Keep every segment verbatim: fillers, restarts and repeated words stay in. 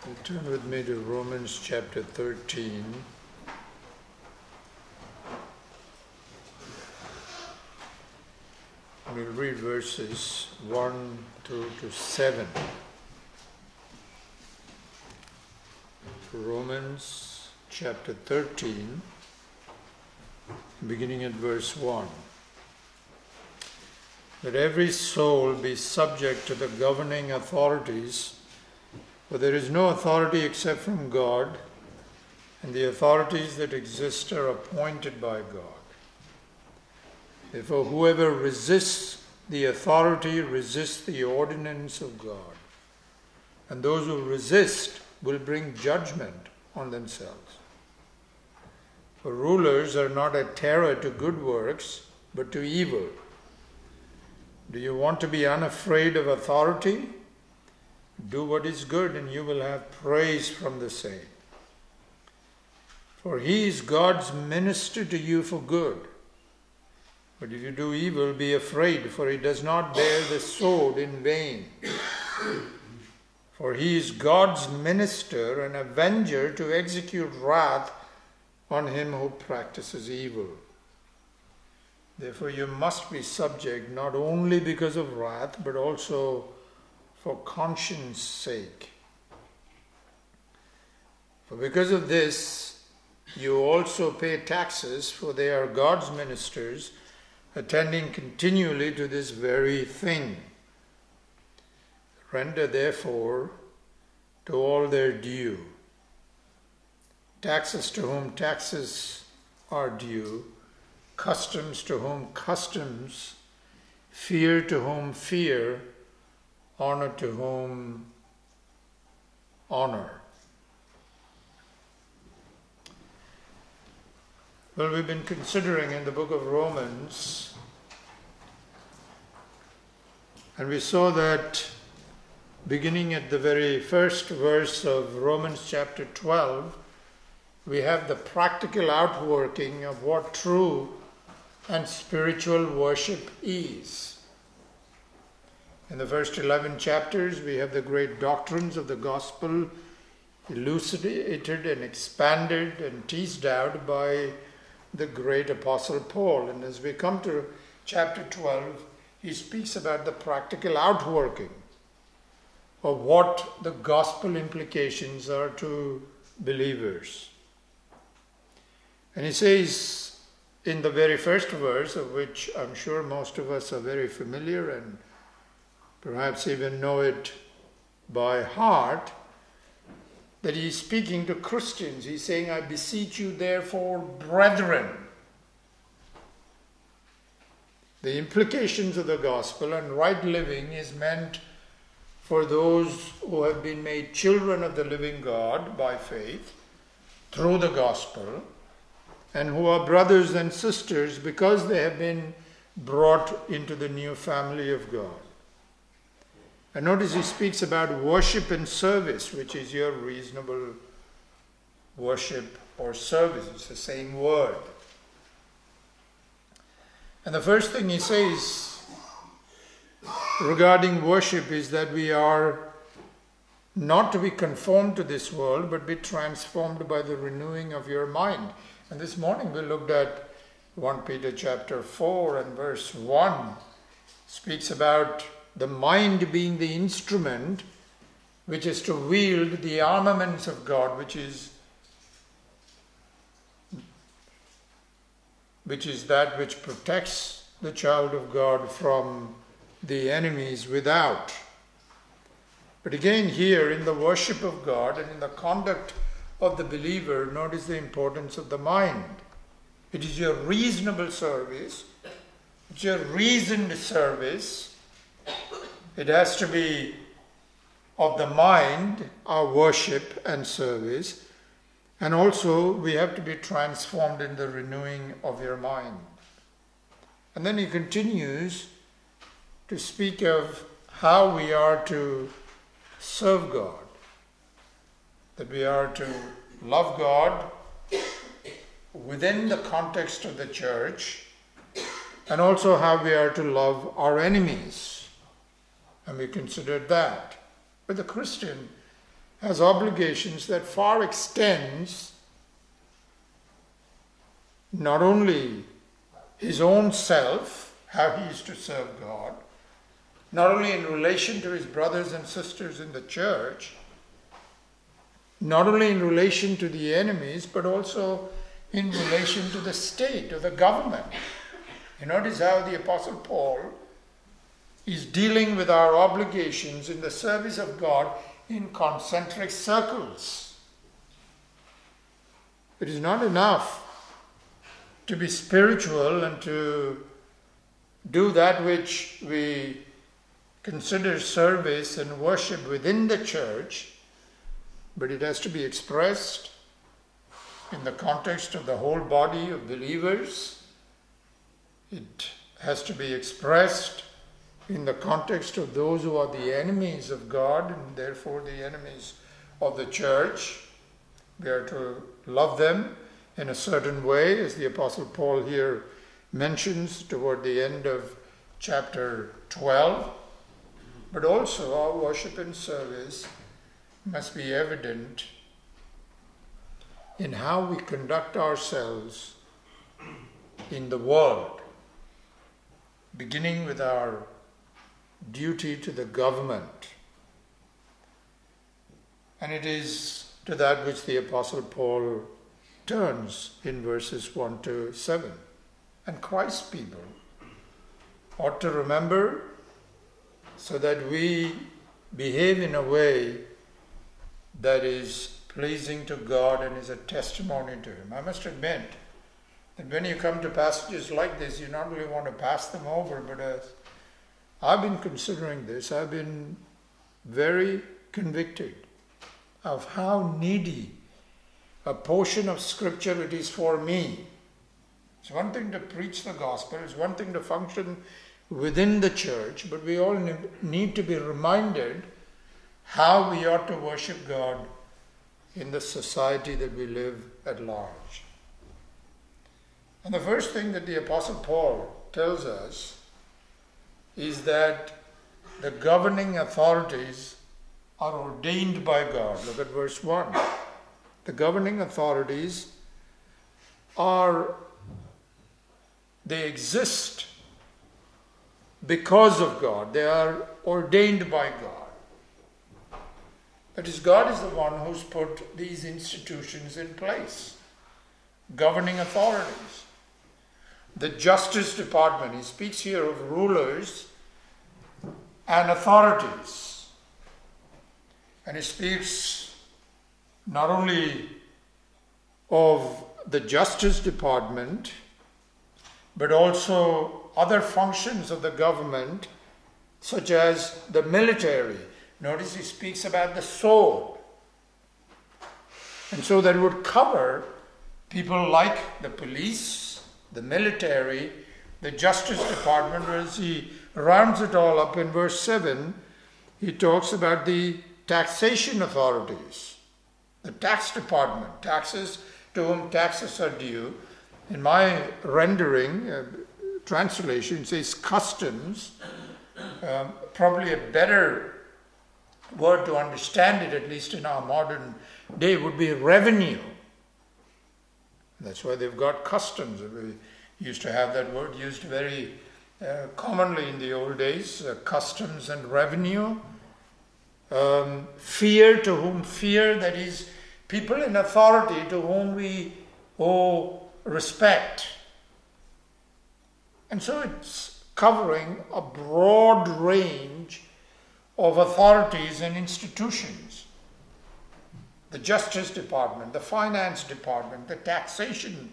Turn with me to Romans chapter thirteen. We'll read verses one through to seven. Romans chapter thirteen, beginning at verse one. Let every soul be subject to the governing authorities, for there is no authority except from God, and the authorities that exist are appointed by God. Therefore, whoever resists the authority resists the ordinance of God, and those who resist will bring judgment on themselves. For rulers are not a terror to good works, but to evil. Do you want to be unafraid of authority? Do what is good, and you will have praise from the same. For he is God's minister to you for good. But if you do evil, be afraid, for he does not bear the sword in vain. For he is God's minister, an avenger to execute wrath on him who practices evil. Therefore you must be subject, not only because of wrath, but also for conscience sake. For because of this, you also pay taxes, for they are God's ministers, attending continually to this very thing. Render therefore to all their due. Taxes to whom taxes are due, customs to whom customs, fear to whom fear, honor to whom honor. Well, we've been considering in the book of Romans, and we saw that beginning at the very first verse of Romans chapter twelve, we have the practical outworking of what true and spiritual worship is. In the first eleven chapters, we have the great doctrines of the gospel elucidated and expanded and teased out by the great apostle Paul. And as we come to chapter twelve, he speaks about the practical outworking of what the gospel implications are to believers. And he says in the very first verse, of which I'm sure most of us are very familiar and perhaps even know it by heart, that he's speaking to Christians. He's saying, I beseech you therefore, brethren. The implications of the gospel and right living is meant for those who have been made children of the living God by faith through the gospel, and who are brothers and sisters because they have been brought into the new family of God. And notice he speaks about worship and service, which is your reasonable worship or service. It's the same word. And the first thing he says regarding worship is that we are not to be conformed to this world, but be transformed by the renewing of your mind. And this morning we looked at First Peter chapter four and verse one, speaks about the mind being the instrument which is to wield the armaments of God, which is which is that which protects the child of God from the enemies without. But again here in the worship of God and in the conduct of the believer, notice the importance of the mind. It is your reasonable service, it's your reasoned service. It has to be of the mind, our worship and service. And also we have to be transformed in the renewing of your mind. And then he continues to speak of how we are to serve God. That we are to love God within the context of the church, and also how we are to love our enemies. And we considered that. But the Christian has obligations that far extends not only his own self, how he is to serve God, not only in relation to his brothers and sisters in the church, not only in relation to the enemies, but also in relation to the state or the government. You notice how the Apostle Paul is dealing with our obligations in the service of God in concentric circles. It is not enough to be spiritual and to do that which we consider service and worship within the church, but it has to be expressed in the context of the whole body of believers. It has to be expressed in the context of those who are the enemies of God and therefore the enemies of the church. We are to love them in a certain way, as the Apostle Paul here mentions toward the end of chapter twelve. But also our worship and service must be evident in how we conduct ourselves in the world, beginning with our duty to the government. And it is to that which the Apostle Paul turns in verses one to seven. And Christ's people ought to remember, so that we behave in a way that is pleasing to God and is a testimony to Him. I must admit that when you come to passages like this, you not really want to pass them over, but as I've been considering this, I've been very convicted of how needy a portion of Scripture it is for me. It's one thing to preach the gospel, it's one thing to function within the church, but we all need to be reminded how we ought to worship God in the society that we live at large. And the first thing that the Apostle Paul tells us is that the governing authorities are ordained by God. Look at verse one. The governing authorities are, they exist because of God. They are ordained by God. That is, God is the one who's put these institutions in place. Governing authorities. The Justice Department, he speaks here of rulers and authorities. And he speaks not only of the Justice Department, but also other functions of the government, such as the military. Notice he speaks about the sword. And so that would cover people like the police, the military, the Justice Department. As he rounds it all up in verse seven, he talks about the taxation authorities, the tax department, taxes to whom taxes are due. In my rendering, uh, translation, it says customs. Um, probably a better word to understand it, at least in our modern day, would be revenue. That's why they've got customs. We used to have that word used very uh, commonly in the old days, uh, customs and revenue. Um, fear, to whom fear, that is, people in authority to whom we owe respect. And so it's covering a broad range of authorities and institutions. The Justice Department, the Finance Department, the Taxation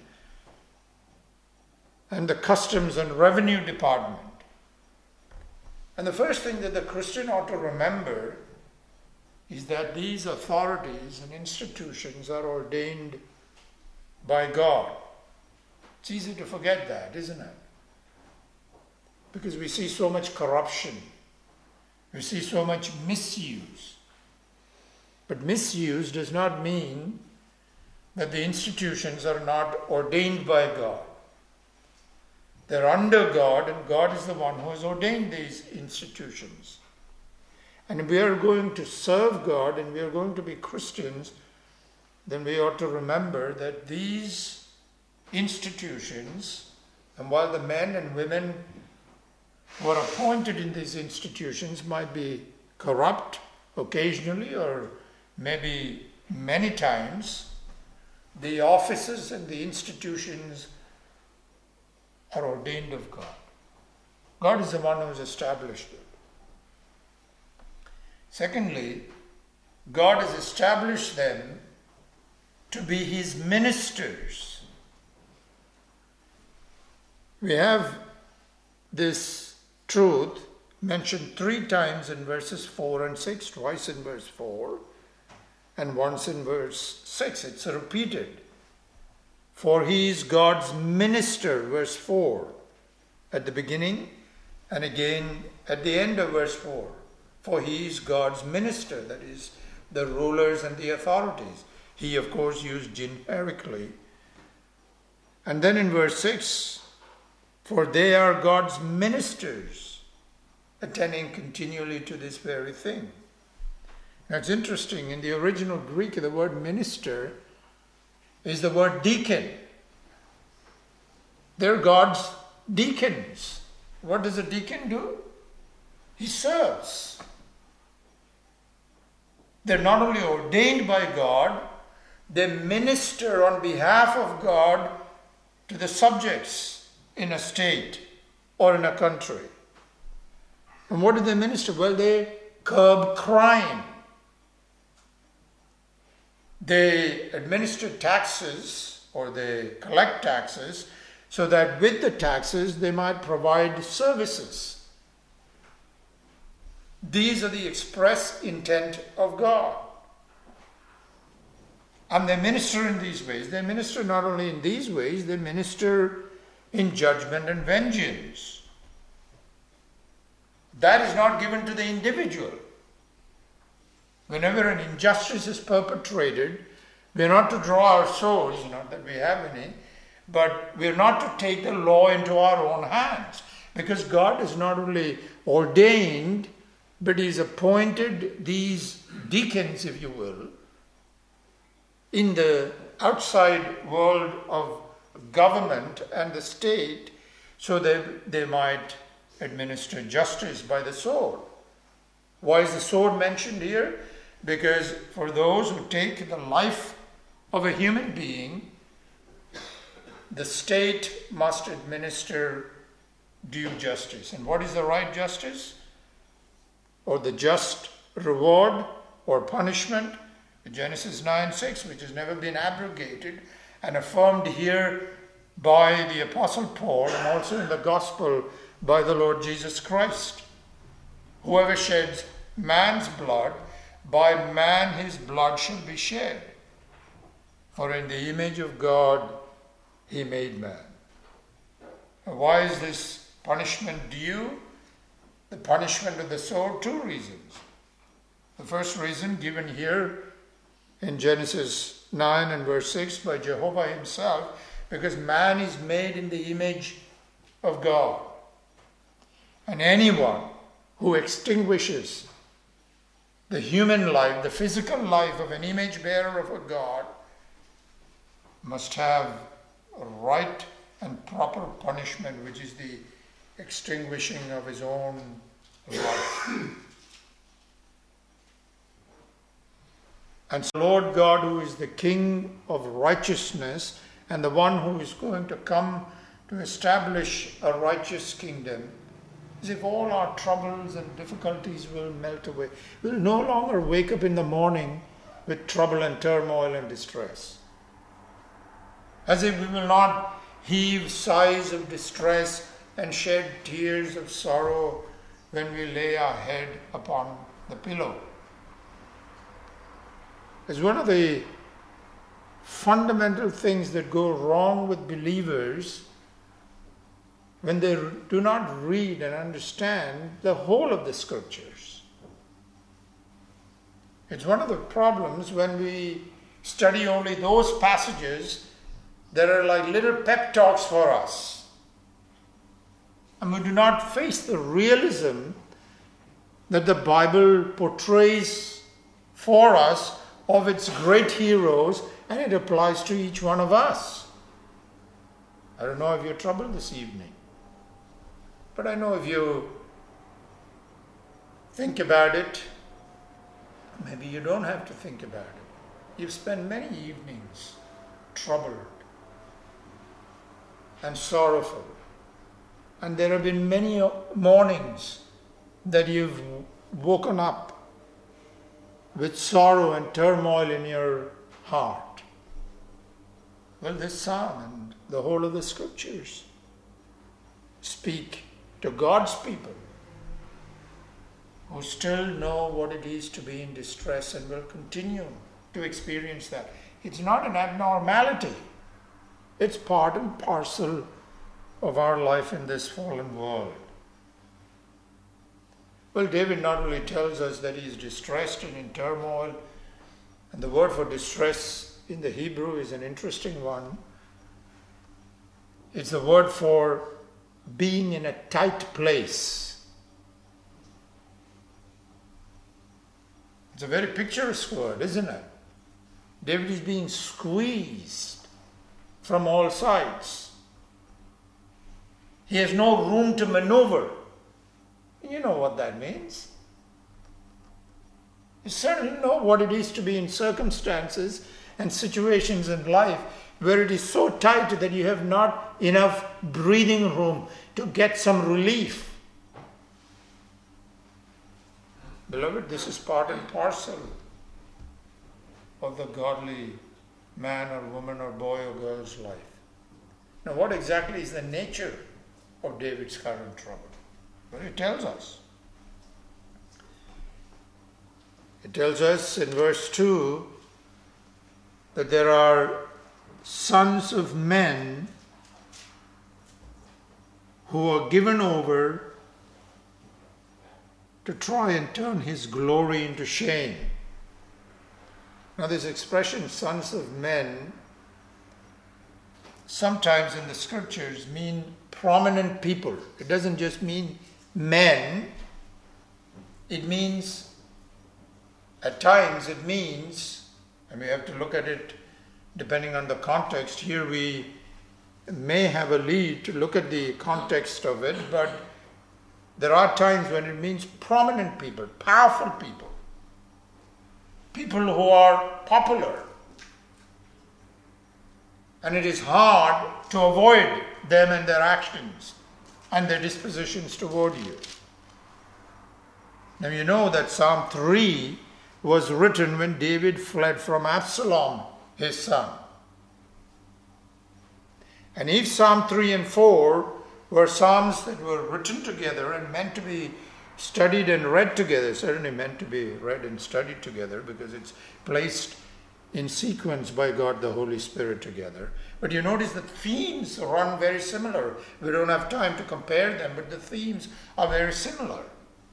and the Customs and Revenue Department. And the first thing that the Christian ought to remember is that these authorities and institutions are ordained by God. It's easy to forget that, isn't it? Because we see so much corruption. We see so much misuse. But misuse does not mean that the institutions are not ordained by God. They're under God, and God is the one who has ordained these institutions. And if we are going to serve God and we are going to be Christians, then we ought to remember that these institutions, and while the men and women who are appointed in these institutions might be corrupt occasionally or maybe many times, the offices and the institutions are ordained of God. God is the one who has established it. Secondly, God has established them to be His ministers. We have this truth mentioned three times in verses four and six, twice in verse four and once in verse six. It's repeated. For He is God's minister, verse four, at the beginning, and again at the end of verse four. For He is God's minister, that is, the rulers and the authorities. He, of course, used generically. And then in verse six, for they are God's ministers, attending continually to this very thing. Now it's interesting, in the original Greek, the word minister is the word deacon. They're God's deacons. What does a deacon do? He serves. They're not only ordained by God, they minister on behalf of God to the subjects in a state or in a country. And what do they minister? Well, they curb crime. They administer taxes, or they collect taxes, so that with the taxes they might provide services. These are the express intent of God. And they minister in these ways. They minister not only in these ways, they minister in judgment and vengeance. That is not given to the individual. Whenever an injustice is perpetrated, we are not to draw our swords, not that we have any, but we are not to take the law into our own hands. Because God has not only ordained, but He's appointed these deacons, if you will, in the outside world of government and the state, so that they might administer justice by the sword. Why is the sword mentioned here? Because for those who take the life of a human being, the state must administer due justice. And what is the right justice? Or the just reward or punishment? Genesis nine six, which has never been abrogated and affirmed here by the Apostle Paul and also in the Gospel by the Lord Jesus Christ. Whoever sheds man's blood, by man his blood shall be shed. For in the image of God He made man. Why is this punishment due? The punishment of the sword, two reasons. The first reason given here in Genesis nine and verse six by Jehovah Himself, because man is made in the image of God. And anyone who extinguishes the human life, the physical life of an image bearer of a God, must have a right and proper punishment, which is the extinguishing of his own life. And so Lord God, who is the King of righteousness and the one who is going to come to establish a righteous kingdom, as if all our troubles and difficulties will melt away. We'll no longer wake up in the morning with trouble and turmoil and distress. As if we will not heave sighs of distress and shed tears of sorrow when we lay our head upon the pillow. It's one of the fundamental things that go wrong with believers when they do not read and understand the whole of the Scriptures. It's one of the problems when we study only those passages that are like little pep talks for us. And we do not face the realism that the Bible portrays for us of its great heroes, and it applies to each one of us. I don't know if you're troubled this evening, but I know if you think about it, maybe you don't have to think about it. You've spent many evenings troubled and sorrowful, and there have been many mornings that you've woken up with sorrow and turmoil in your heart. Well, this psalm and the whole of the scriptures speak to God's people who still know what it is to be in distress and will continue to experience that. It's not an abnormality. It's part and parcel of our life in this fallen world. Well, David not only tells us that he is distressed and in turmoil, and the word for distress in the Hebrew is an interesting one. It's the word for being in a tight place. It's a very picturesque word, isn't it? David is being squeezed from all sides. He has no room to maneuver. You know what that means. You certainly know what it is to be in circumstances and situations in life where it is so tight that you have not enough breathing room to get some relief. Beloved, this is part and parcel of the godly man or woman or boy or girl's life. Now, what exactly is the nature of David's current trouble? Well, it tells us. It tells us in verse two that there are sons of men who are given over to try and turn his glory into shame. Now, this expression, sons of men, sometimes in the scriptures mean prominent people. It doesn't just mean men. It means, at times it means, and we have to look at it depending on the context. Here we may have a lead to look at the context of it, but there are times when it means prominent people, powerful people, people who are popular. And it is hard to avoid them and their actions and their dispositions toward you. Now you know that Psalm three was written when David fled from Absalom, his son. And if Psalm three and four were psalms that were written together and meant to be studied and read together, certainly meant to be read and studied together because it's placed in sequence by God the Holy Spirit together. But you notice the themes run very similar. We don't have time to compare them, but the themes are very similar.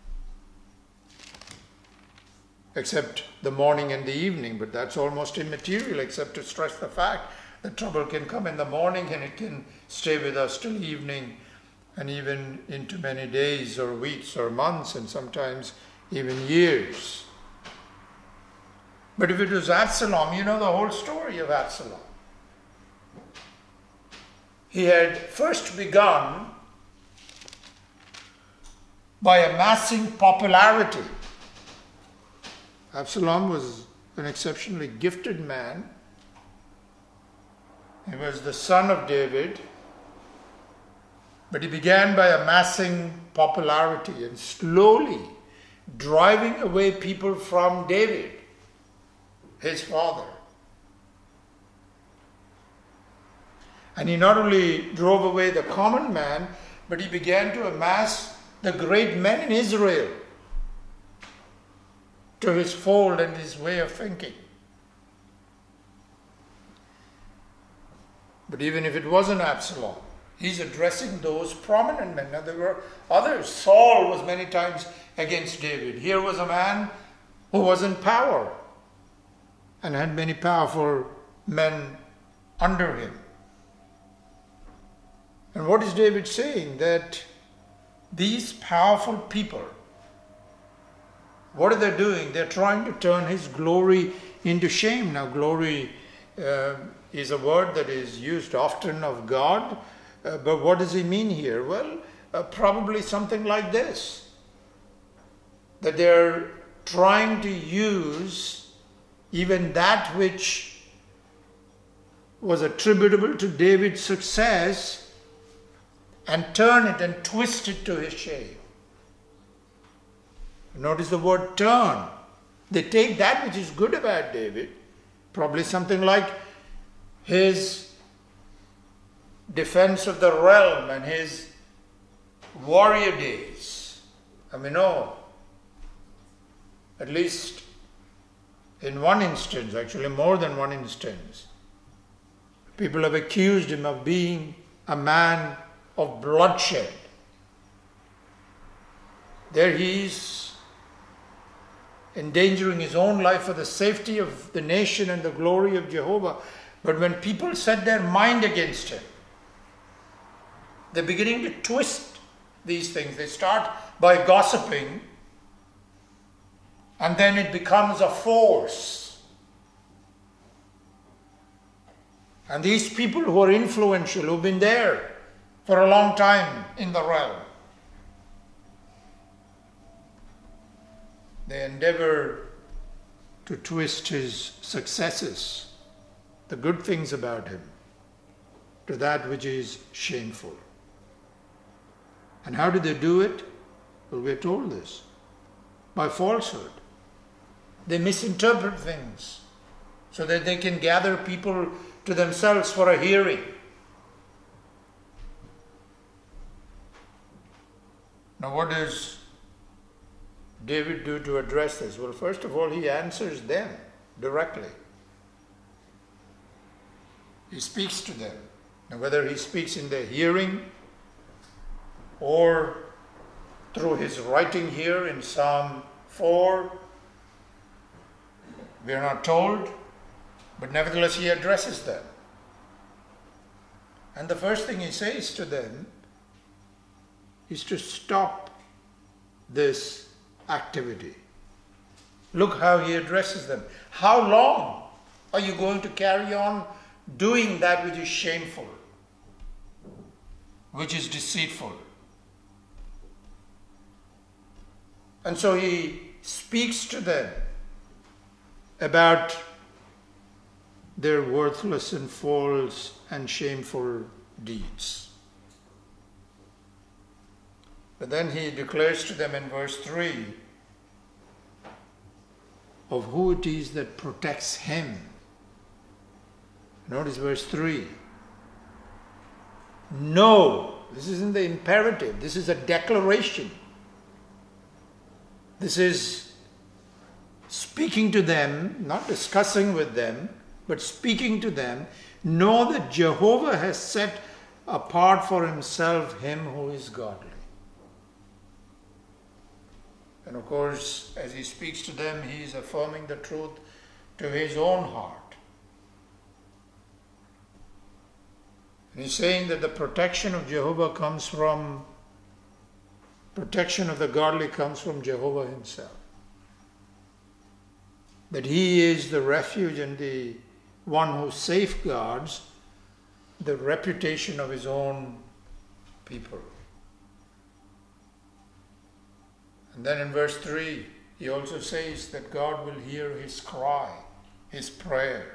Except the morning and the evening, but that's almost immaterial except to stress the fact that trouble can come in the morning and it can stay with us till evening and even into many days or weeks or months and sometimes even years. But if it was Absalom, you know the whole story of Absalom. He had first begun by amassing popularity. Absalom was an exceptionally gifted man. He was the son of David, but he began by amassing popularity and slowly driving away people from David, his father. And he not only drove away the common man, but he began to amass the great men in Israel to his fold and his way of thinking. But even if it wasn't Absalom, he's addressing those prominent men. Now there were others. Saul was many times against David. Here was a man who was in power and had many powerful men under him. And what is David saying? That these powerful people What are they doing? They're trying to turn his glory into shame. Now, glory uh, is a word that is used often of God, uh, but what does he mean here? Well, uh, probably something like this. That they're trying to use even that which was attributable to David's success and turn it and twist it to his shame. Notice the word turn. They take that which is good about David, probably something like his defense of the realm and his warrior days. And we know, at least in one instance, actually more than one instance, people have accused him of being a man of bloodshed. There he is, endangering his own life for the safety of the nation and the glory of Jehovah. But when people set their mind against him, they're beginning to twist these things. They start by gossiping, and then it becomes a force. And these people who are influential, who've been there for a long time in the realm, they endeavor to twist his successes, the good things about him, to that which is shameful. And how do they do it? Well, we're told this. By falsehood. They misinterpret things so that they can gather people to themselves for a hearing. Now, what does David do to address this? Well, first of all, he answers them directly. He speaks to them. Now, whether he speaks in their hearing or through his writing here in Psalm four, we are not told, but nevertheless he addresses them. And the first thing he says to them is to stop this activity. Look how he addresses them. How long are you going to carry on doing that which is shameful, which is deceitful? And so he speaks to them about their worthless and false and shameful deeds. But then he declares to them in verse three of who it is that protects him. Notice verse three. No, this isn't the imperative, this is a declaration. This is speaking to them, not discussing with them, but speaking to them. Know that Jehovah has set apart for himself him who is godly. And of course, as he speaks to them, he is affirming the truth to his own heart. And he's saying that the protection of Jehovah comes from, protection of the godly comes from Jehovah himself. That he is the refuge and the one who safeguards the reputation of his own people. And then in verse three, he also says that God will hear his cry, his prayer,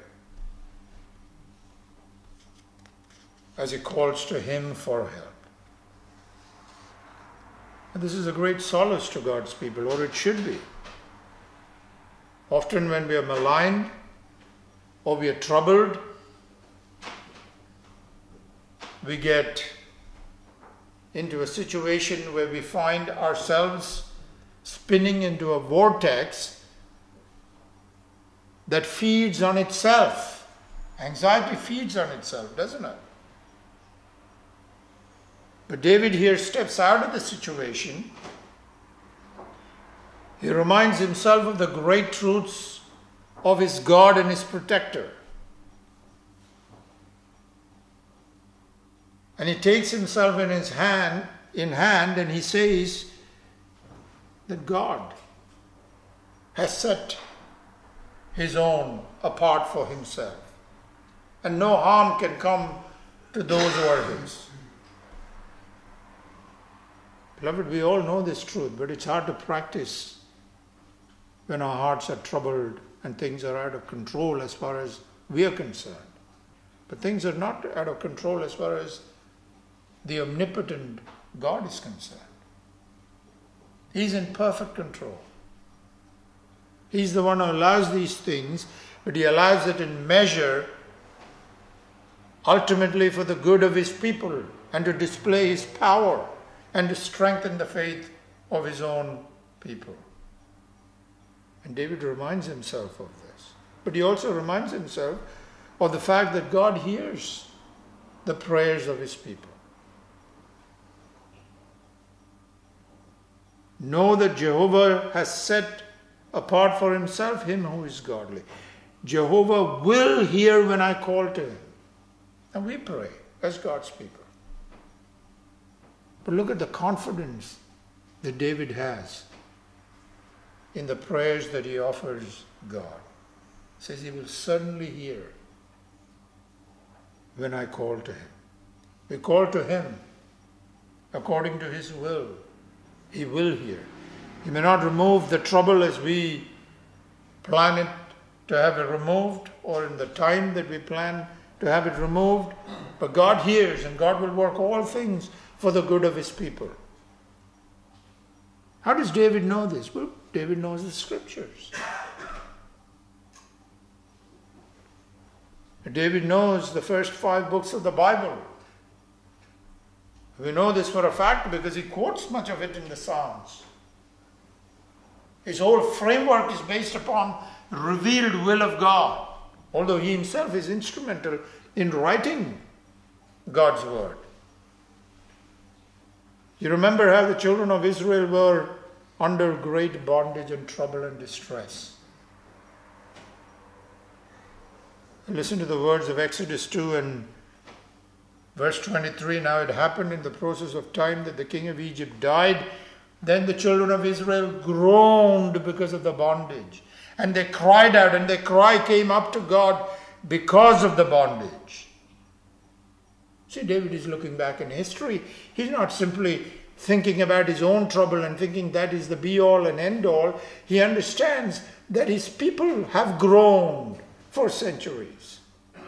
as he calls to him for help. And this is a great solace to God's people, or it should be. Often when we are maligned or we are troubled, we get into a situation where we find ourselves spinning into a vortex that feeds on itself. Anxiety feeds on itself, doesn't it? But David here steps out of the situation. He reminds himself of the great truths of his God and his protector. And he takes himself in his hand, in hand, and he says that God has set his own apart for himself. And no harm can come to those who are his. Beloved, we all know this truth, but it's hard to practice when our hearts are troubled and things are out of control as far as we are concerned. But things are not out of control as far as the omnipotent God is concerned. He's in perfect control. He's the one who allows these things, but he allows it in measure, ultimately for the good of his people and to display his power and to strengthen the faith of his own people. And David reminds himself of this. But he also reminds himself of the fact that God hears the prayers of his people. Know that Jehovah has set apart for himself him who is godly. Jehovah will hear when I call to him. And we pray as God's people. But look at the confidence that David has in the prayers that he offers God. He says he will certainly hear when I call to him. We call to him according to his will. He will hear. He may not remove the trouble as we plan it to have it removed, or in the time that we plan to have it removed, but God hears, and God will work all things for the good of his people. How does David know this? Well, David knows the scriptures. David knows the first five books of the Bible. We know this for a fact because he quotes much of it in the Psalms. His whole framework is based upon the revealed will of God, although he himself is instrumental in writing God's word. You remember how the children of Israel were under great bondage and trouble and distress. Listen to the words of Exodus two and verse twenty-three. Now it happened in the process of time that the king of Egypt died. Then the children of Israel groaned because of the bondage. And they cried out, and their cry came up to God because of the bondage. See, David is looking back in history. He's not simply thinking about his own trouble and thinking that is the be-all and end-all. He understands that his people have groaned for centuries.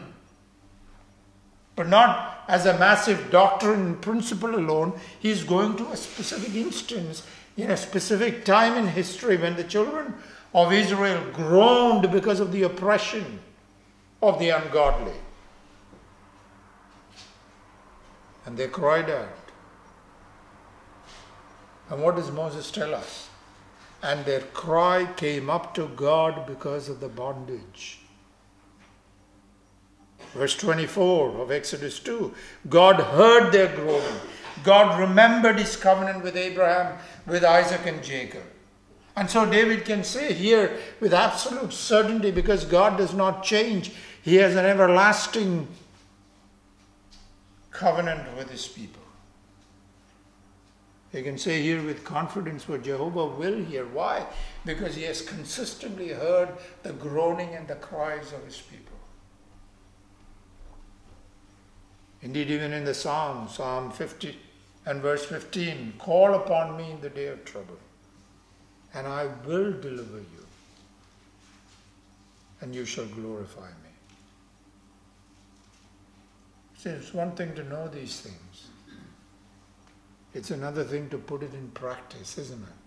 But not as a massive doctrine and principle alone. He is going to a specific instance in a specific time in history when the children of Israel groaned because of the oppression of the ungodly. And they cried out. And what does Moses tell us? And their cry came up to God because of the bondage. Verse twenty-four of Exodus two. God heard their groaning. God remembered his covenant with Abraham, with Isaac and Jacob. And so David can say here with absolute certainty, because God does not change, he has an everlasting covenant with his people. He can say here with confidence, for Jehovah will hear. Why? Because he has consistently heard the groaning and the cries of his people. Indeed, even in the Psalm, Psalm fifty and verse fifteen, call upon me in the day of trouble, and I will deliver you, and you shall glorify me. See, it's one thing to know these things. It's another thing to put it in practice, isn't it?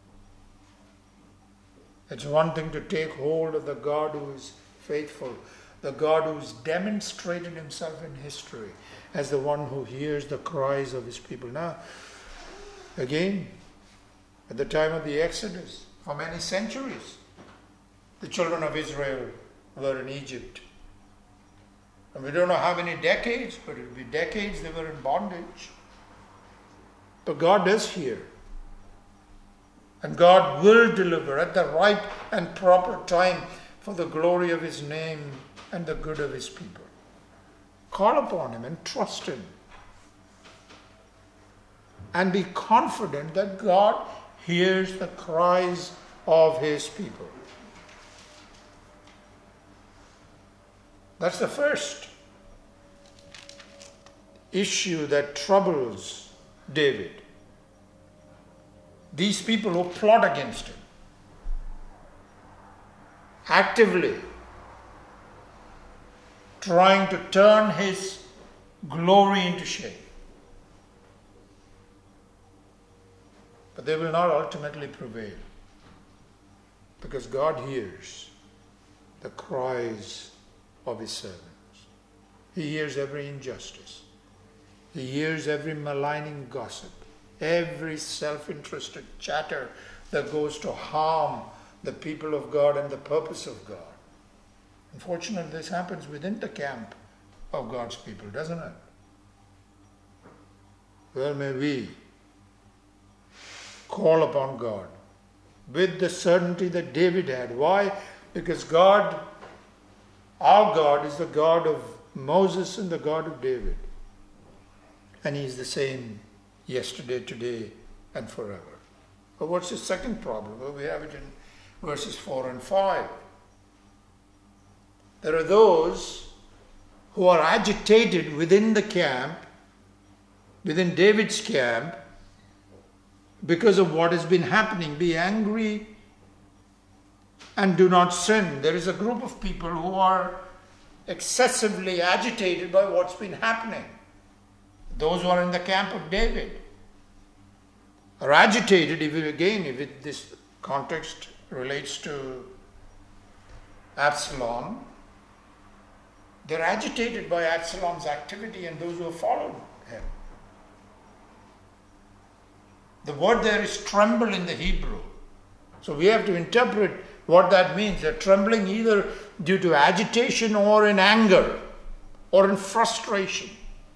It's one thing to take hold of the God who is faithful, the God who's demonstrated himself in history as the one who hears the cries of his people. Now, again, at the time of the Exodus, for many centuries, the children of Israel were in Egypt. And we don't know how many decades, but it will be decades they were in bondage. But God does hear. And God will deliver at the right and proper time for the glory of his name and the good of his people. Call upon him and trust him. And be confident that God hears the cries of his people. That's the first issue that troubles David. These people who plot against him, actively trying to turn his glory into shame. But they will not ultimately prevail, because God hears the cries of his servants. He hears every injustice. He hears every maligning gossip, every self-interested chatter that goes to harm the people of God and the purpose of God. Unfortunately, this happens within the camp of God's people, doesn't it? Well, may we call upon God with the certainty that David had. Why? Because God, our God, is the God of Moses and the God of David. And he is the same yesterday, today, and forever. But what's the second problem? Well, we have it in verses four and five. There are those who are agitated within the camp, within David's camp, because of what has been happening. Be angry and do not sin. There is a group of people who are excessively agitated by what's been happening. Those who are in the camp of David are agitated, if it, again, if it, this context relates to Absalom, they're agitated by Absalom's activity and those who have followed him. The word there is tremble in the Hebrew. So we have to interpret what that means. They're trembling either due to agitation or in anger or in frustration.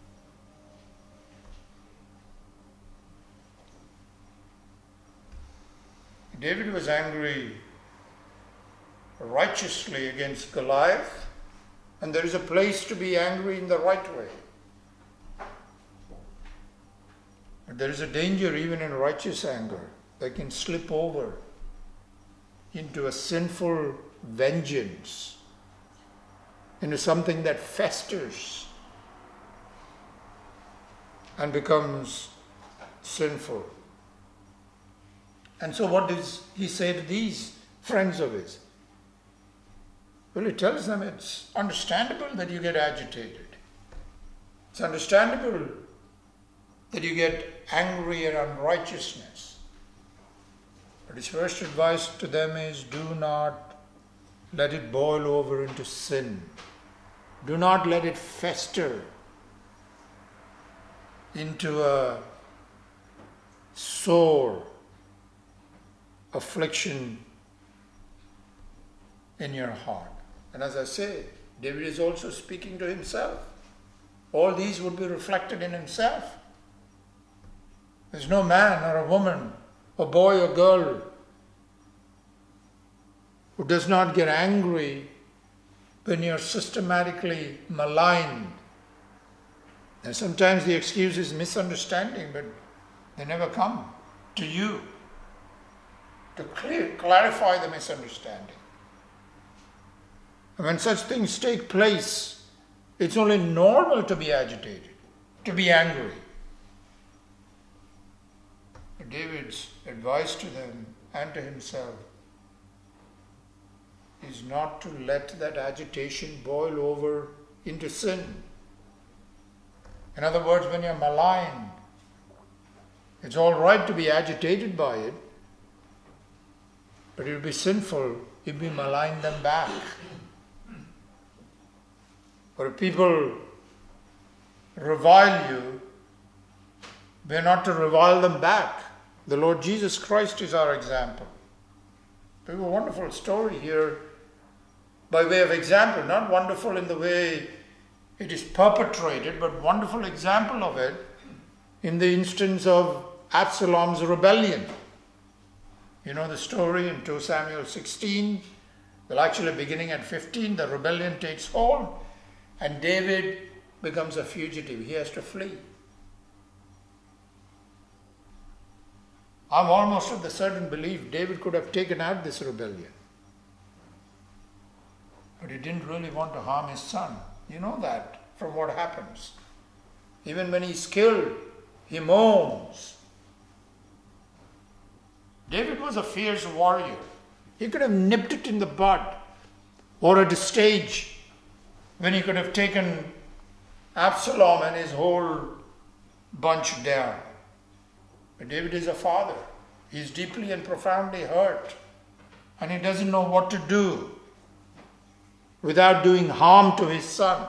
David was angry righteously against Goliath, and there is a place to be angry in the right way. But there is a danger even in righteous anger that can slip over into a sinful vengeance, into something that festers and becomes sinful. And so what does he say to these friends of his? Well, he tells them it's understandable that you get agitated. It's understandable that you get angry at unrighteousness. But his first advice to them is, do not let it boil over into sin. Do not let it fester into a sore affliction in your heart. And as I say, David is also speaking to himself. All these would be reflected in himself. There's no man or a woman, a boy or girl, who does not get angry when you're systematically maligned. And sometimes the excuse is misunderstanding, but they never come to you to clear, clarify the misunderstanding. And when such things take place, it's only normal to be agitated, to be angry. But David's advice to them and to himself is not to let that agitation boil over into sin. In other words, when you're maligned, it's all right to be agitated by it, but it would be sinful if we malign them back. Or if people revile you, we're not to revile them back. The Lord Jesus Christ is our example. We have a wonderful story here by way of example, not wonderful in the way it is perpetrated, but wonderful example of it in the instance of Absalom's rebellion. You know the story in Second Samuel sixteen. Well, actually beginning at fifteen, the rebellion takes hold and David becomes a fugitive. He has to flee. I'm almost of the certain belief David could have taken out this rebellion. But he didn't really want to harm his son. You know that from what happens. Even when he's killed, he moans. David was a fierce warrior. He could have nipped it in the bud, or at a stage when he could have taken Absalom and his whole bunch down. But David is a father. He is deeply and profoundly hurt, and he doesn't know what to do without doing harm to his son.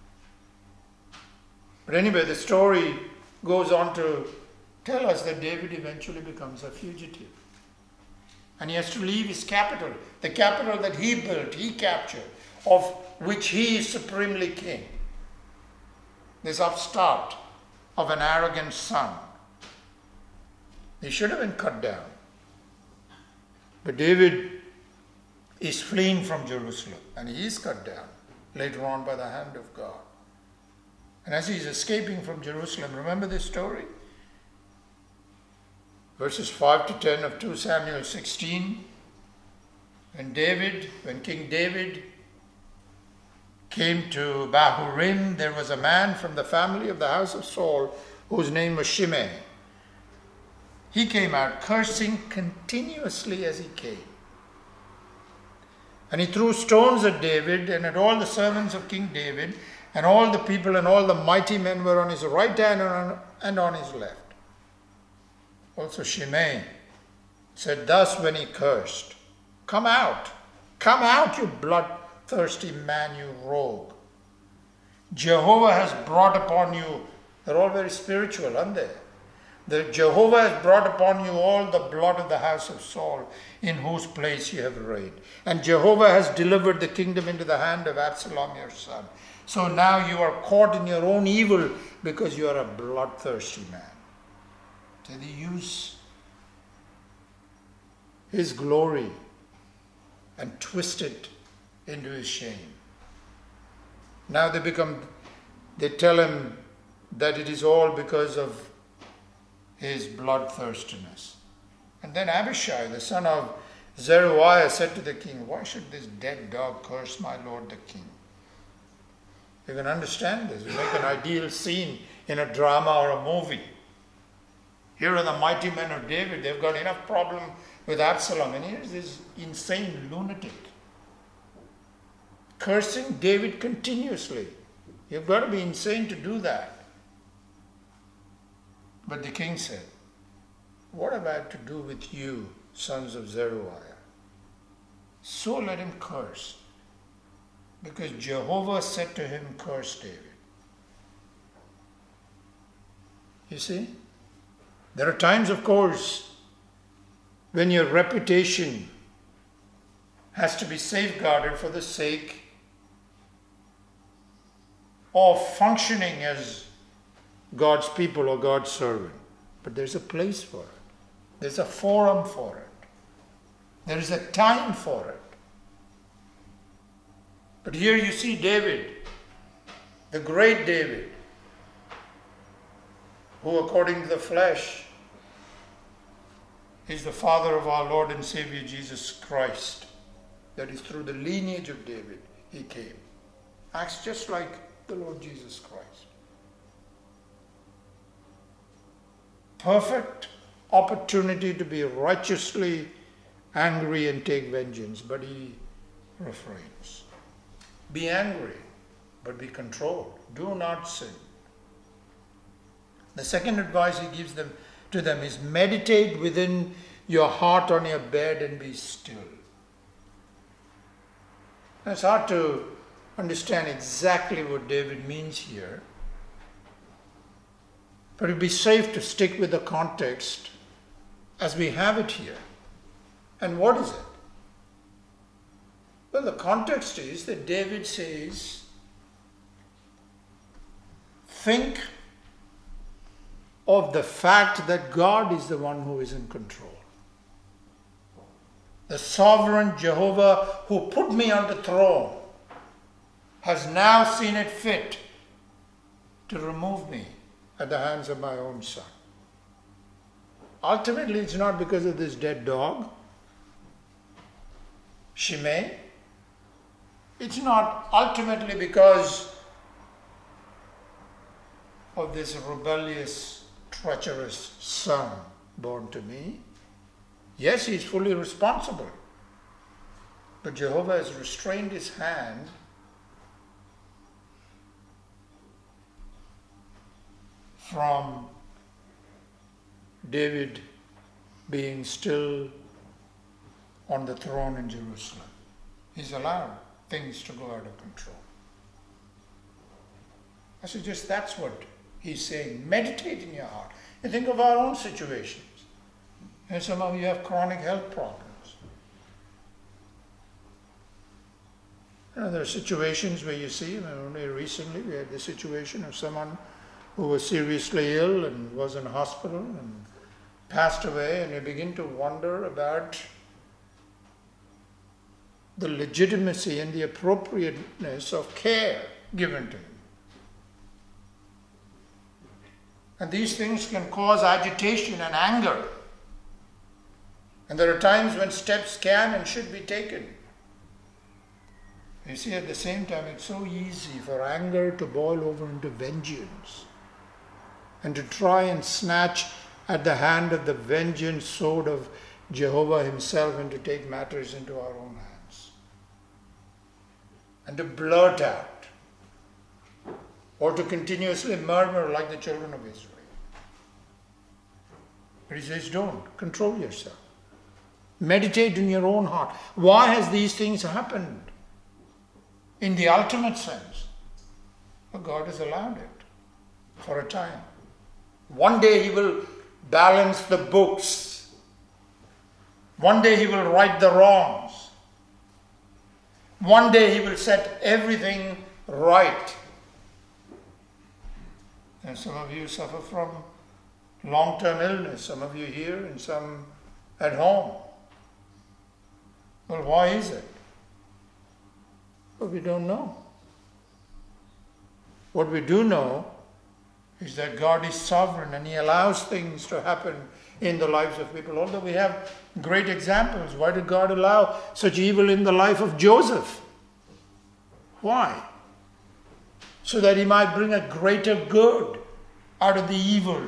But anyway, the story goes on to tell us that David eventually becomes a fugitive. And he has to leave his capital, the capital that he built, he captured, of which he is supremely king. This upstart of an arrogant son. He should have been cut down. But David is fleeing from Jerusalem, and he is cut down later on by the hand of God. And as he is escaping from Jerusalem, remember this story? Verses five to ten of Second Samuel sixteen. When David, when King David came to Bahurim, there was a man from the family of the house of Saul whose name was Shimei. He came out cursing continuously as he came. And he threw stones at David and at all the servants of King David, and all the people and all the mighty men were on his right hand and on, and on his left. Also Shimei said thus when he cursed, "Come out, come out, you bloodthirsty man, you rogue. Jehovah has brought upon you," they're all very spiritual, aren't they? "The Jehovah has brought upon you all the blood of the house of Saul, in whose place you have reigned. And Jehovah has delivered the kingdom into the hand of Absalom your son. So now you are caught in your own evil because you are a bloodthirsty man." So they use his glory and twist it into his shame. Now they become, they tell him that it is all because of his bloodthirstiness. And then Abishai, the son of Zeruiah, said to the king, "Why should this dead dog curse my lord the king?" You can understand this. You make an ideal scene in a drama or a movie. Here are the mighty men of David. They've got enough problem with Absalom. And here's this insane lunatic cursing David continuously. You've got to be insane to do that. But the king said, "What have I to do with you, sons of Zeruiah? So let him curse, because Jehovah said to him, curse David." You see? There are times, of course, when your reputation has to be safeguarded for the sake of functioning as God's people or God's servant. But there's a place for it. There's a forum for it. There is a time for it. But here you see David, the great David, who according to the flesh is the father of our Lord and Savior Jesus Christ. That is through the lineage of David he came. Acts just like the Lord Jesus Christ. Perfect opportunity to be righteously angry and take vengeance, but he refrains. Be angry, but be controlled. Do not sin. The second advice he gives them to them is meditate within your heart on your bed and be still. Now, it's hard to understand exactly what David means here, but it would be safe to stick with the context as we have it here. And what is it? Well, the context is that David says, think of the fact that God is the one who is in control. The sovereign Jehovah who put me on the throne has now seen it fit to remove me at the hands of my own son. ultimately it's not because of this dead dog, Shimei. It's not ultimately because of this rebellious, treacherous son born to me. Yes, he's fully responsible. But Jehovah has restrained his hand from David being still on the throne in Jerusalem. He's allowed things to go out of control. I suggest that's what he's saying. Meditate in your heart. You think of our own situations. And some of you have chronic health problems. You know, there are situations where you see, only recently we had the situation of someone who was seriously ill and was in hospital and passed away, and you begin to wonder about the legitimacy and the appropriateness of care given to him. And these things can cause agitation and anger. And there are times when steps can and should be taken. You see, at the same time, it's so easy for anger to boil over into vengeance and to try and snatch at the hand of the vengeance sword of Jehovah himself and to take matters into our own hands. And to blurt out or to continuously murmur like the children of Israel. But he says, don't. Control yourself. Meditate in your own heart. Why has these things happened? In the ultimate sense, well, God has allowed it for a time. One day he will balance the books. One day he will right the wrongs. One day he will set everything right. And some of you suffer from long-term illness. Some of you here and some at home. Well, why is it? Well, we don't know. What we do know is that God is sovereign and he allows things to happen in the lives of people. Although we have great examples. Why did God allow such evil in the life of Joseph? Why? So that he might bring a greater good out of the evil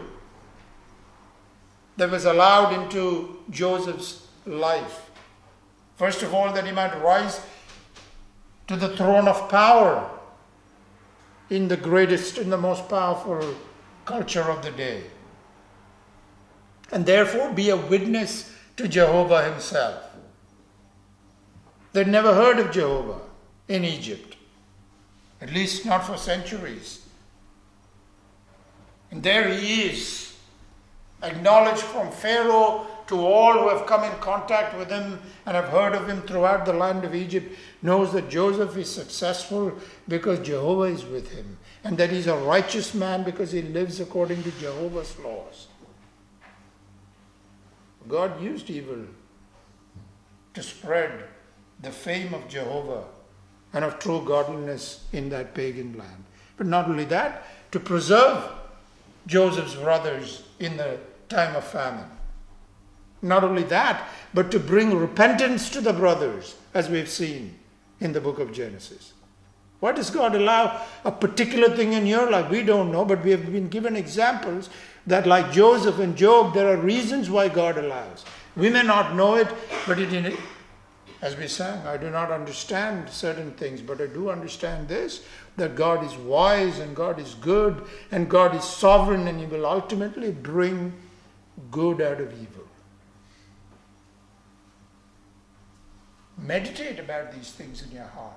that was allowed into Joseph's life. First of all, that he might rise to the throne of power in the greatest, in the most powerful culture of the day. And therefore be a witness to Jehovah himself. They'd never heard of Jehovah in Egypt, at least not for centuries. And there he is, acknowledged from Pharaoh to all who have come in contact with him and have heard of him throughout the land of Egypt, knows that Joseph is successful because Jehovah is with him, and that he's a righteous man because he lives according to Jehovah's laws. God used evil to spread the fame of Jehovah and of true godliness in that pagan land. But not only that, to preserve Joseph's brothers in the time of famine. Not only that, but to bring repentance to the brothers, as we've seen in the book of Genesis. Why does God allow a particular thing in your life? We don't know, but we have been given examples that, like Joseph and Job, there are reasons why God allows. We may not know it, but it, as we sang, I do not understand certain things, but I do understand this, that God is wise and God is good and God is sovereign, and he will ultimately bring good out of evil. Meditate about these things in your heart.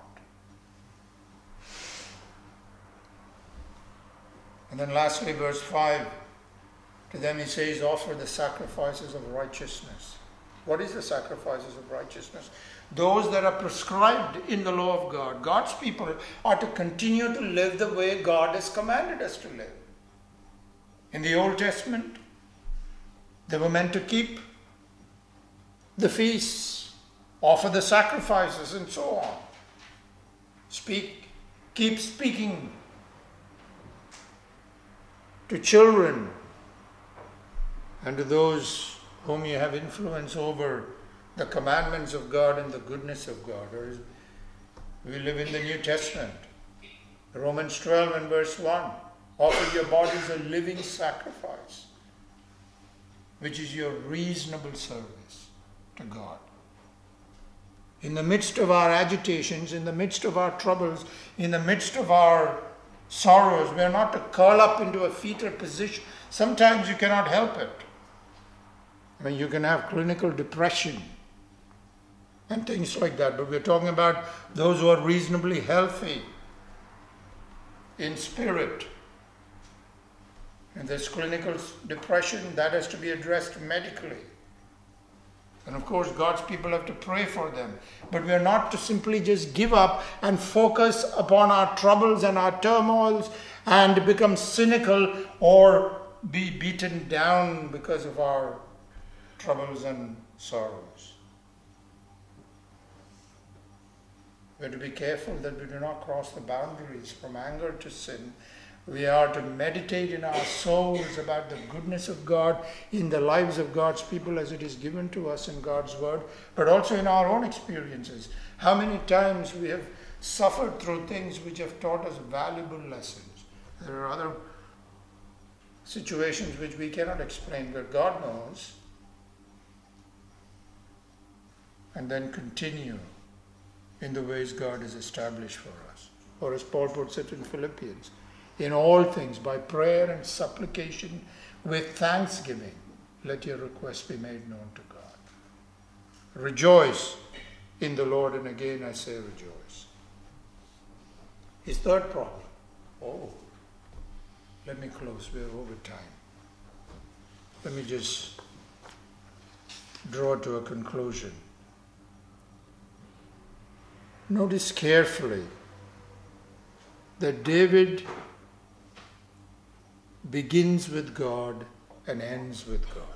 And then lastly, verse five, to them he says, offer the sacrifices of righteousness. What is the sacrifices of righteousness? Those that are prescribed in the law of God. God's people are to continue to live the way God has commanded us to live. In the Old Testament, they were meant to keep the feasts, offer the sacrifices, and so on. Speak, keep speaking to children and to those whom you have influence over the commandments of God and the goodness of God. Or we live in the New Testament. Romans twelve and verse one. Offer your bodies a living sacrifice, which is your reasonable service to God. In the midst of our agitations, in the midst of our troubles, in the midst of our sorrows, we are not to curl up into a fetal position. Sometimes you cannot help it. I mean, you can have clinical depression and things like that, but we're talking about those who are reasonably healthy in spirit. And there's clinical depression that has to be addressed medically. And of course, God's people have to pray for them. But we are not to simply just give up and focus upon our troubles and our turmoils and become cynical or be beaten down because of our troubles and sorrows. We have to be careful that we do not cross the boundaries from anger to sin. We are to meditate in our souls about the goodness of God in the lives of God's people as it is given to us in God's word, but also in our own experiences. How many times we have suffered through things which have taught us valuable lessons. There are other situations which we cannot explain, but God knows. And then continue in the ways God has established for us. Or as Paul puts it in Philippians, in all things, by prayer and supplication, with thanksgiving, let your requests be made known to God. Rejoice in the Lord, and again I say rejoice. His third problem. Oh, let me close. We're over time. Let me just draw to a conclusion. Notice carefully that David begins with God and ends with God.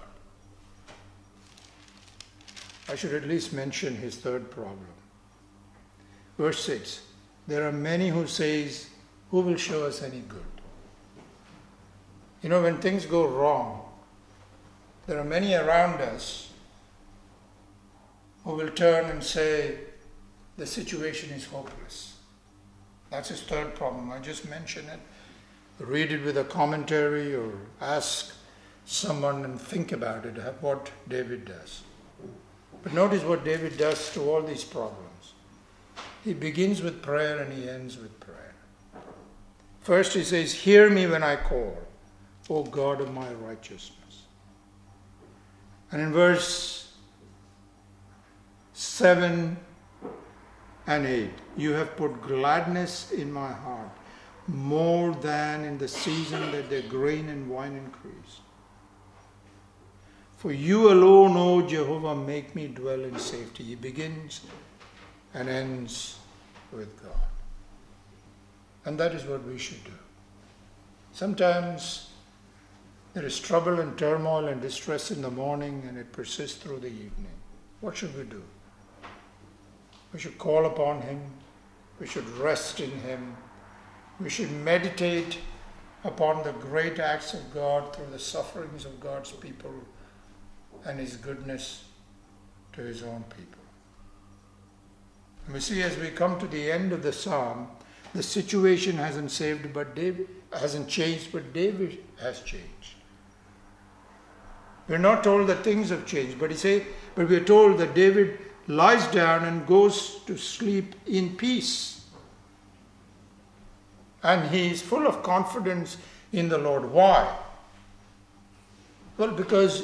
I should at least mention his third problem. Verse six. There are many who says, who will show us any good? You know, when things go wrong, there are many around us who will turn and say, the situation is hopeless. That's his third problem. I just mentioned it. Read it with a commentary or ask someone and think about it, what David does. But notice what David does to all these problems. He begins with prayer and he ends with prayer. First he says, hear me when I call, O God of my righteousness. And in verse seven and eight, you have put gladness in my heart, more than in the season that their grain and wine increase. For you alone, O Jehovah, make me dwell in safety. He begins and ends with God. And that is what we should do. Sometimes there is trouble and turmoil and distress in the morning and it persists through the evening. What should we do? We should call upon Him. We should rest in Him. We should meditate upon the great acts of God through the sufferings of God's people and His goodness to His own people. And we see as we come to the end of the psalm, the situation hasn't saved, but David hasn't changed, but David has changed. We're not told that things have changed, but he say, but we're told that David lies down and goes to sleep in peace. And he is full of confidence in the Lord. Why? Well, because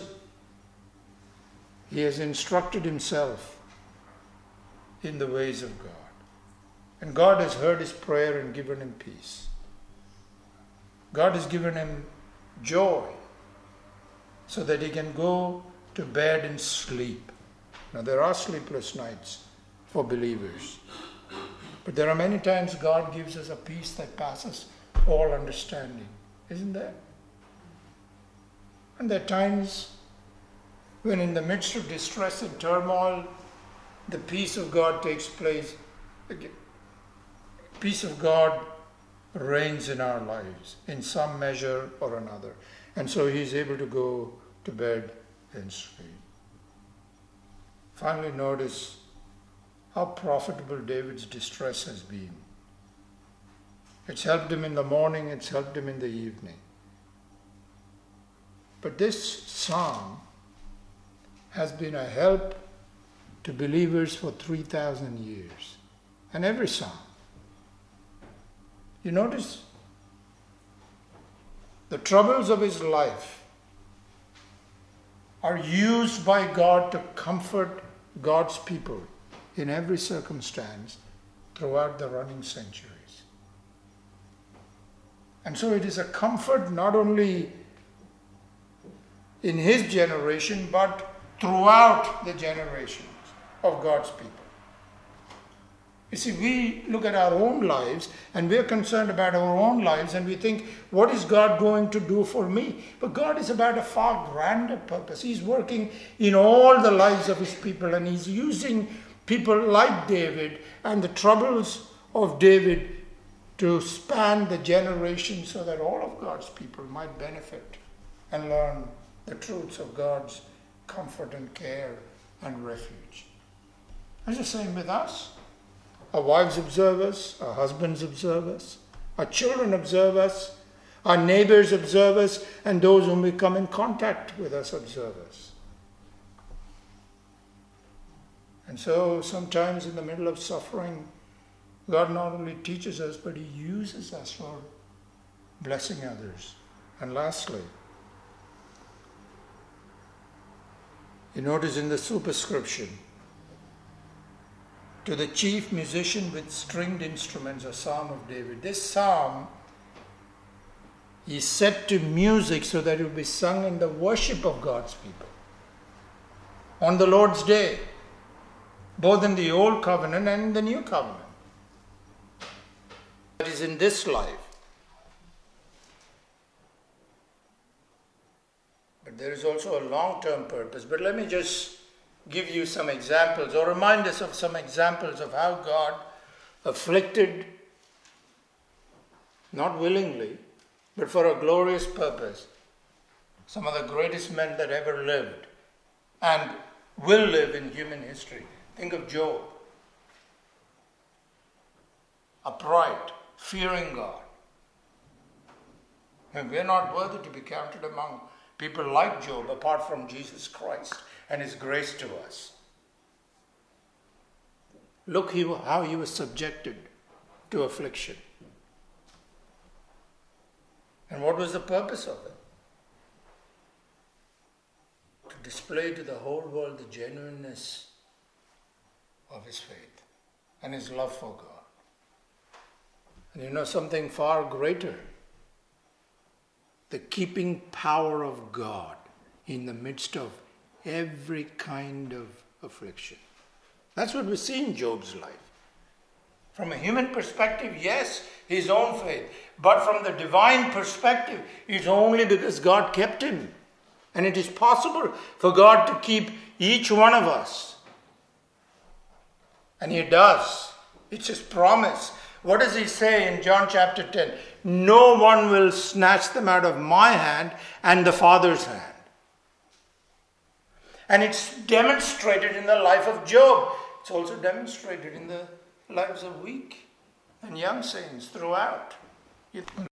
he has instructed himself in the ways of God. And God has heard his prayer and given him peace. God has given him joy so that he can go to bed and sleep. Now, there are sleepless nights for believers. But there are many times God gives us a peace that passes all understanding. Isn't there? And there are times when in the midst of distress and turmoil, the peace of God takes place. The peace of God reigns in our lives in some measure or another. And so He is able to go to bed and sleep. Finally, notice how profitable David's distress has been. It's helped him in the morning, it's helped him in the evening. But this psalm has been a help to believers for three thousand years. And every psalm. You notice the troubles of his life are used by God to comfort God's people in every circumstance throughout the running centuries. And so it is a comfort not only in his generation, but throughout the generations of God's people. You see, we look at our own lives and we're concerned about our own lives and we think, what is God going to do for me? But God is about a far grander purpose. He's working in all the lives of his people, and he's using people like David and the troubles of David to span the generations so that all of God's people might benefit and learn the truths of God's comfort and care and refuge. It's the same with us. Our wives observe us, our husbands observe us, our children observe us, our neighbors observe us, and those whom we come in contact with us observe us. And so sometimes in the middle of suffering, God not only teaches us, but he uses us for blessing others. And lastly, you notice in the superscription, to the chief musician with stringed instruments, a psalm of David. This psalm is set to music so that it will be sung in the worship of God's people on the Lord's day, both in the old covenant and in the new covenant. That is in this life. But there is also a long-term purpose. But let me just give you some examples or remind us of some examples of how God afflicted, not willingly, but for a glorious purpose, some of the greatest men that ever lived and will live in human history. Think of Job. Upright, fearing God. And we're not worthy to be counted among people like Job apart from Jesus Christ and his grace to us. Look how he was subjected to affliction. And what was the purpose of it? To display to the whole world the genuineness of his faith and his love for God. And you know something far greater? The keeping power of God in the midst of every kind of affliction. That's what we see in Job's life. From a human perspective, yes, his own faith. But from the divine perspective, it's only because God kept him. And it is possible for God to keep each one of us. And he does. It's his promise. What does he say in John chapter ten? No one will snatch them out of my hand and the Father's hand. And it's demonstrated in the life of Job. It's also demonstrated in the lives of weak and young saints throughout.